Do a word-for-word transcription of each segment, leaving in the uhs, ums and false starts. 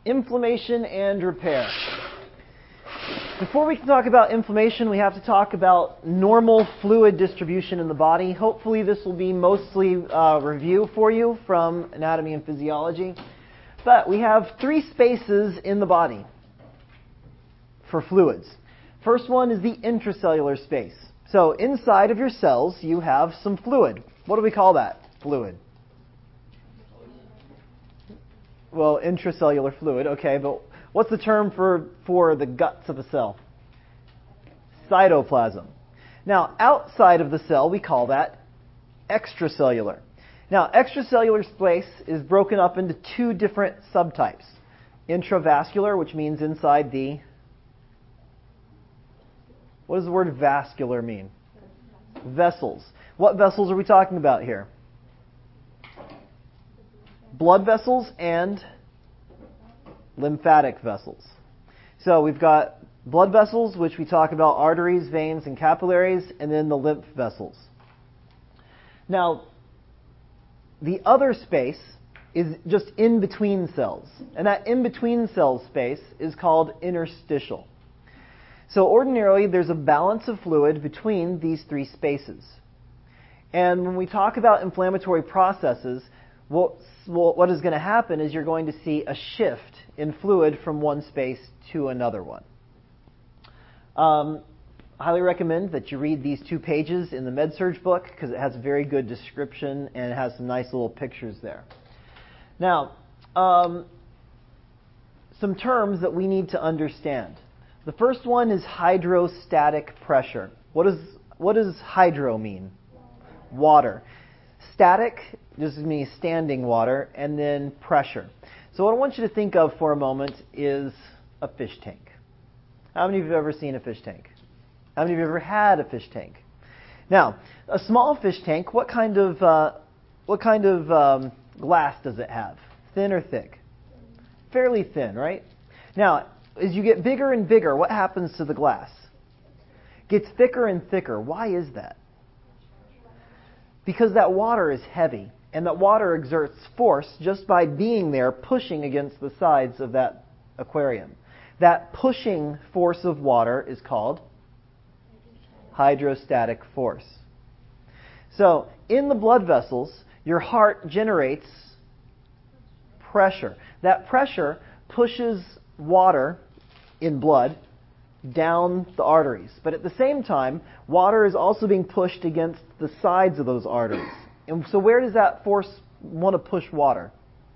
Inflammation and repair. Before we can talk about inflammation, we have to talk about normal fluid distribution in the body. Hopefully this will be mostly uh, review for you from anatomy and physiology. But we have three spaces in the body for fluids. First one is the intracellular space. So inside of your cells, you have some fluid. What do we call that fluid? Well, intracellular fluid, okay, but what's the term for, for the guts of a cell? Cytoplasm. Now, outside of the cell, we call that extracellular. Now, extracellular space is broken up into two different subtypes. Intravascular, which means inside the... What does the word vascular mean? Vessels. What vessels are we talking about here? Blood vessels and lymphatic vessels. So we've got blood vessels, which we talk about arteries, veins, and capillaries, and then the lymph vessels. Now, the other space is just in between cells. And that in between cell space is called interstitial. So ordinarily, there's a balance of fluid between these three spaces. And when we talk about inflammatory processes, what, what is going to happen is you're going to see a shift in fluid from one space to another one. Um, I highly recommend that you read these two pages in the MedSurg book because it has a very good description and it has some nice little pictures there. Now, um, some terms that we need to understand. The first one is hydrostatic pressure. What does, what does hydro mean? Water. Static just means standing water, and then pressure. So what I want you to think of for a moment is a fish tank. How many of you have ever seen a fish tank? How many of you have ever had a fish tank? Now, a small fish tank, what kind of uh, what kind of um, glass does it have? Thin or thick? Fairly thin, right? Now, as you get bigger and bigger, what happens to the glass? It gets thicker and thicker. Why is that? Because that water is heavy, and that water exerts force just by being there, pushing against the sides of that aquarium. That pushing force of water is called hydrostatic force. So, in the blood vessels, your heart generates pressure. That pressure pushes water in blood down the arteries. But at the same time, water is also being pushed against the sides of those arteries. And so where does that force want to push water?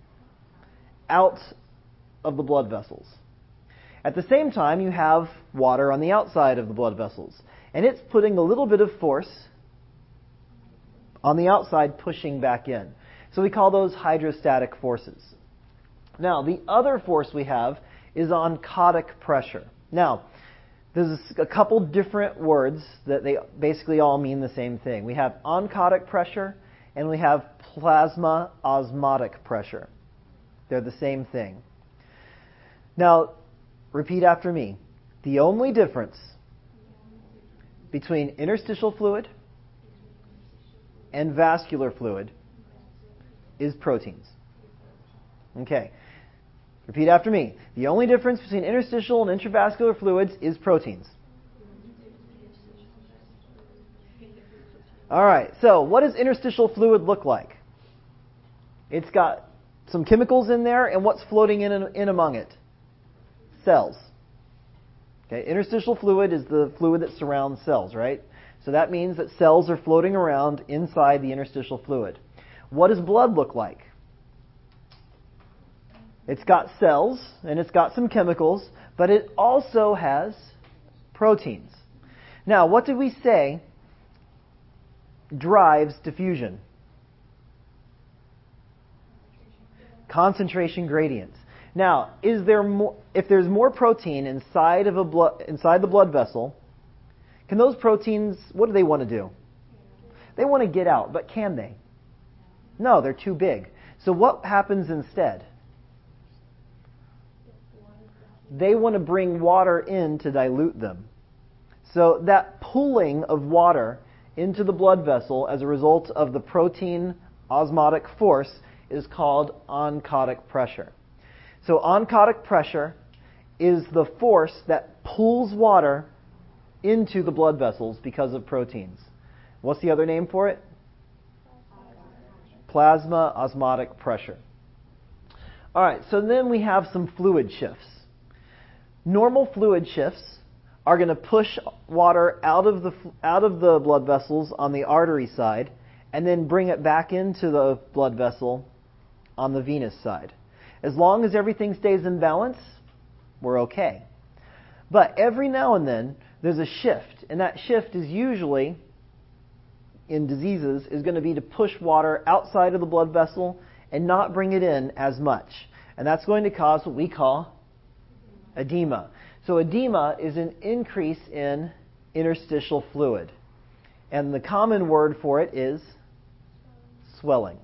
Out of the blood vessels. At the same time, you have water on the outside of the blood vessels. And it's putting a little bit of force on the outside, pushing back in. So we call those hydrostatic forces. Now, the other force we have is oncotic pressure. Now, there's a couple different words that they basically all mean the same thing. We have oncotic pressure and we have plasma osmotic pressure. They're the same thing. Now, repeat after me. The only difference between interstitial fluid and vascular fluid is proteins. Okay. Repeat after me. The only difference between interstitial and intravascular fluids is proteins. All right. So, what does interstitial fluid look like? It's got some chemicals in there, and what's floating in and in among it? Cells. Okay. Interstitial fluid is the fluid that surrounds cells, right? So that means that cells are floating around inside the interstitial fluid. What does blood look like? It's got cells, and it's got some chemicals, but it also has proteins. Now, what did we say drives diffusion? Concentration gradients. Now, is there more, if there's more protein inside of a blood, inside the blood vessel, can those proteins, what do they want to do? They want to get out, but can they? No, they're too big. So what happens instead? They want to bring water in to dilute them. So that pulling of water into the blood vessel as a result of the protein osmotic force is called oncotic pressure. So oncotic pressure is the force that pulls water into the blood vessels because of proteins. What's the other name for it? Plasma osmotic pressure. All right, so then we have some fluid shifts. Normal fluid shifts are going to push water out of the out of the blood vessels on the artery side and then bring it back into the blood vessel on the venous side. As long as everything stays in balance, we're okay. But every now and then there's a shift, and that shift is usually in diseases is going to be to push water outside of the blood vessel and not bring it in as much. And that's going to cause what we call edema. So edema is an increase in interstitial fluid. And the common word for it is swelling.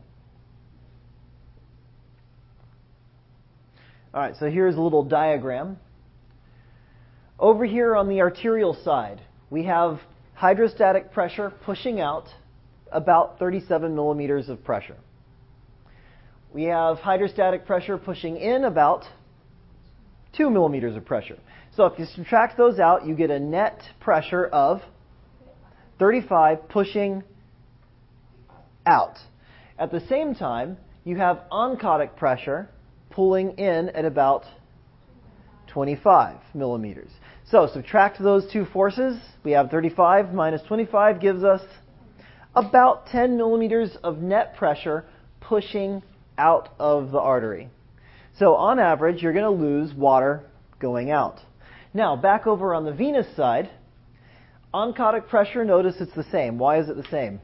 All right, so here's a little diagram. Over here on the arterial side, we have hydrostatic pressure pushing out about thirty-seven millimeters of pressure. We have hydrostatic pressure pushing in about two millimeters of pressure. So if you subtract those out, you get a net pressure of thirty-five pushing out. At the same time, you have oncotic pressure pulling in at about twenty-five millimeters. So subtract those two forces. We have thirty-five minus twenty-five gives us about ten millimeters of net pressure pushing out of the artery. So on average, you're going to lose water going out. Now, back over on the venous side, oncotic pressure, notice it's the same. Why is it the same?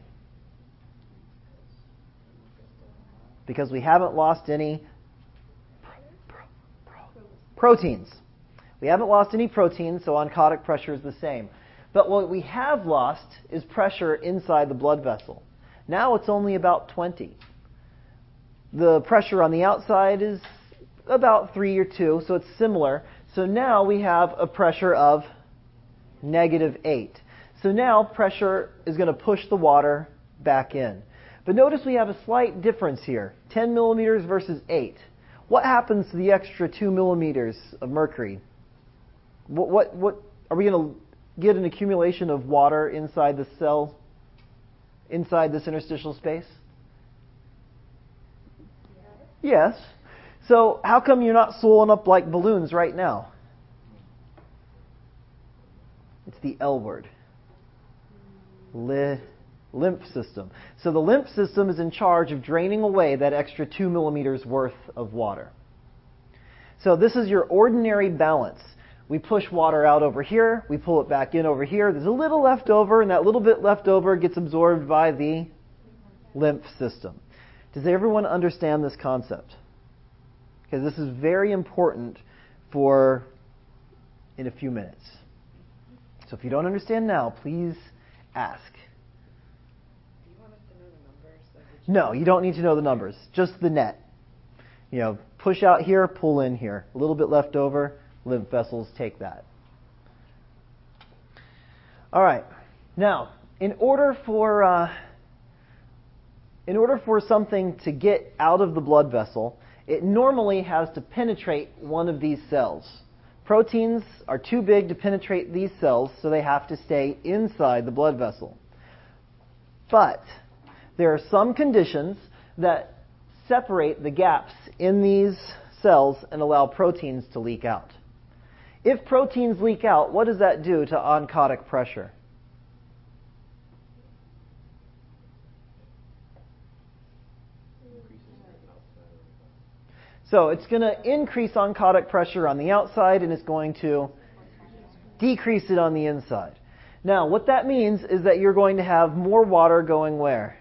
Because we haven't lost any proteins. We haven't lost any proteins, so oncotic pressure is the same. But what we have lost is pressure inside the blood vessel. Now it's only about twenty. The pressure on the outside is about three or two, so it's similar. So now we have a pressure of negative eight. So now pressure is going to push the water back in. But notice we have a slight difference here. ten millimeters versus eight. What happens to the extra two millimeters of mercury? What, what, what are we going to get an accumulation of water inside the cell, inside this interstitial space? Yes. So how come you're not swollen up like balloons right now? It's the L word. Li- lymph system. So the lymph system is in charge of draining away that extra two millimeters worth of water. So this is your ordinary balance. We push water out over here, we pull it back in over here. There's a little left over, and that little bit left over gets absorbed by the lymph system. Does everyone understand this concept? Because this is very important for in a few minutes. So if you don't understand now, please ask. Do you want us to know the numbers? No, you don't need to know the numbers. Just the net. You know, push out here, pull in here. A little bit left over, lymph vessels take that. All right. Now, in order for uh, in order for something to get out of the blood vessel, it normally has to penetrate one of these cells. Proteins are too big to penetrate these cells, so they have to stay inside the blood vessel. But there are some conditions that separate the gaps in these cells and allow proteins to leak out. If proteins leak out, what does that do to oncotic pressure? So it's going to increase oncotic pressure on the outside, and it's going to decrease it on the inside. Now, what that means is that you're going to have more water going where?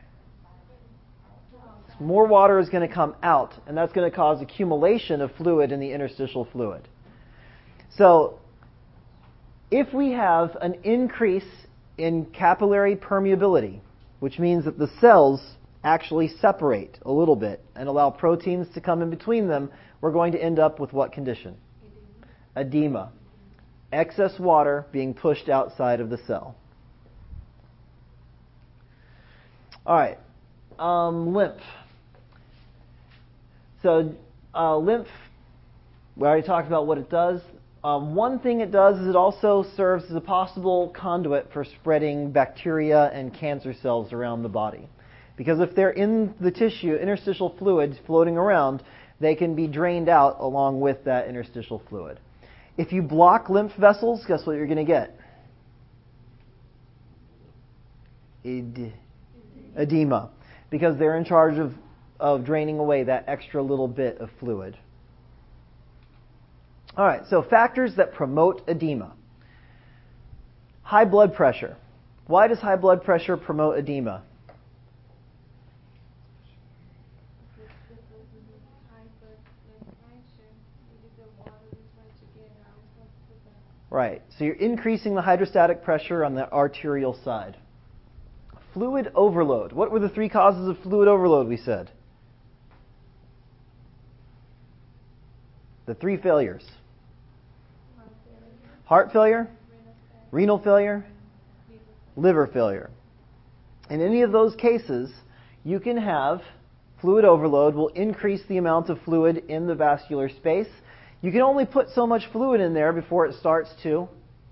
More water is going to come out, and that's going to cause accumulation of fluid in the interstitial fluid. So, if we have an increase in capillary permeability, which means that the cells actually separate a little bit and allow proteins to come in between them, we're going to end up with what condition? Edema. Excess water being pushed outside of the cell. All right. Um, lymph. So, uh, lymph We already talked about what it does. Um, one thing it does is it also serves as a possible conduit for spreading bacteria and cancer cells around the body. Because if they're in the tissue, interstitial fluids floating around, they can be drained out along with that interstitial fluid. If you block lymph vessels, guess what you're going to get? Ed- edema. Because they're in charge of, of draining away that extra little bit of fluid. All right, so factors that promote edema. High blood pressure. Why does high blood pressure promote edema? Right, so you're increasing the hydrostatic pressure on the arterial side. Fluid overload. What were the three causes of fluid overload we said? The three failures. Heart failure, renal failure, liver failure. In any of those cases, you can have fluid overload will increase the amount of fluid in the vascular space. You can only put so much fluid in there before it starts to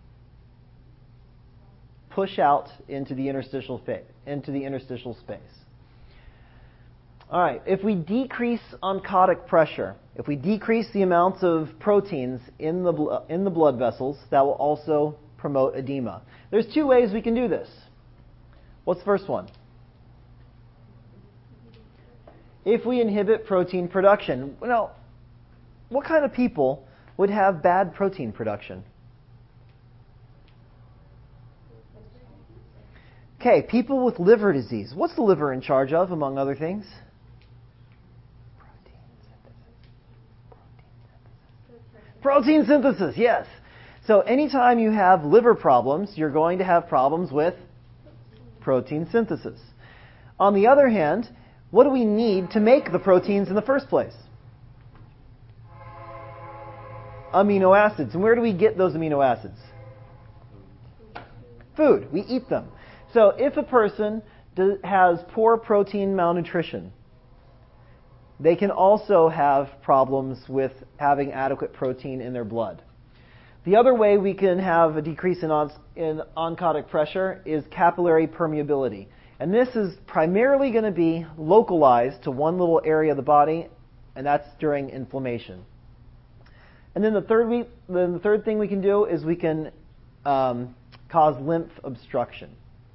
push out into the interstitial fa- into the interstitial space. All right, if we decrease oncotic pressure, if we decrease the amounts of proteins in the bl- in the blood vessels, that will also promote edema. There's two ways we can do this. What's the first one? If we inhibit protein production. Now, what kind of people would have bad protein production? Okay, people with liver disease. What's the liver in charge of, among other things? Protein synthesis, yes. So anytime you have liver problems, you're going to have problems with protein synthesis. On the other hand, what do we need to make the proteins in the first place? Amino acids. And where do we get those amino acids? Food. We eat them. So if a person does, has poor protein malnutrition, they can also have problems with having adequate protein in their blood. The other way we can have a decrease in, on, in oncotic pressure is capillary permeability. And this is primarily going to be localized to one little area of the body, and that's during inflammation. And then the third, we, then the third thing we can do is we can um, cause lymph obstruction.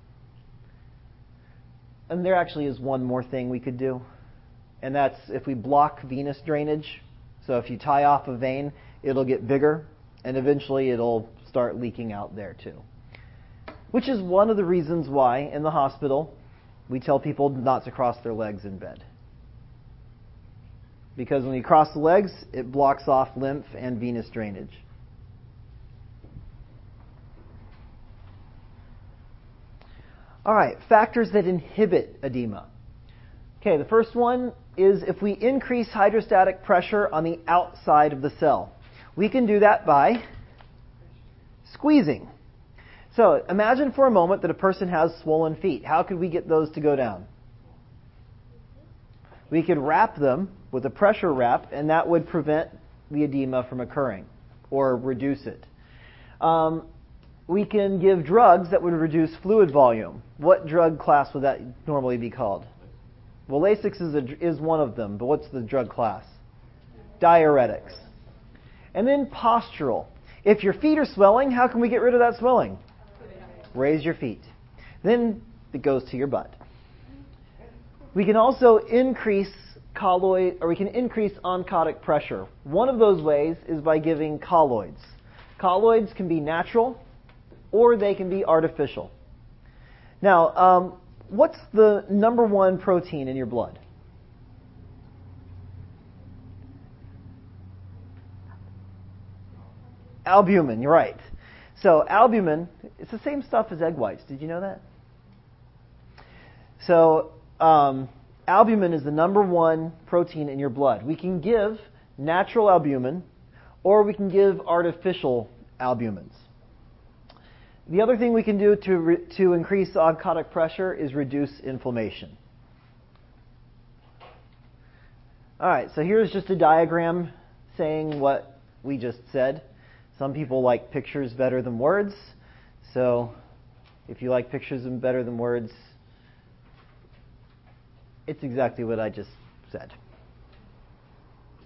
And there actually is one more thing we could do. And that's if we block venous drainage. So if you tie off a vein, it'll get bigger, and eventually it'll start leaking out there too. Which is one of the reasons why in the hospital we tell people not to cross their legs in bed. Because when you cross the legs, it blocks off lymph and venous drainage. All right, factors that inhibit edema. Okay, the first one is if we increase hydrostatic pressure on the outside of the cell. We can do that by squeezing. So imagine for a moment that a person has swollen feet. How could we get those to go down? We could wrap them with a pressure wrap, and that would prevent the edema from occurring or reduce it. Um, we can give drugs that would reduce fluid volume. What drug class would that normally be called? Well, Lasix is, a, is one of them, but what's the drug class? Diuretics. And then postural. If your feet are swelling, how can we get rid of that swelling? Raise your feet. Then it goes to your butt. We can also increase colloid, or we can increase oncotic pressure. One of those ways is by giving colloids. Colloids can be natural, or they can be artificial. Now, um, what's the number one protein in your blood? Albumin, you're right. So albumin, it's the same stuff as egg whites. Did you know that? So um, albumin is the number one protein in your blood. We can give natural albumin, or we can give artificial albumins. The other thing we can do to re- to increase oncotic pressure is reduce inflammation. All right, so here's just a diagram saying what we just said. Some people like pictures better than words. So if you like pictures better than words, it's exactly what I just said.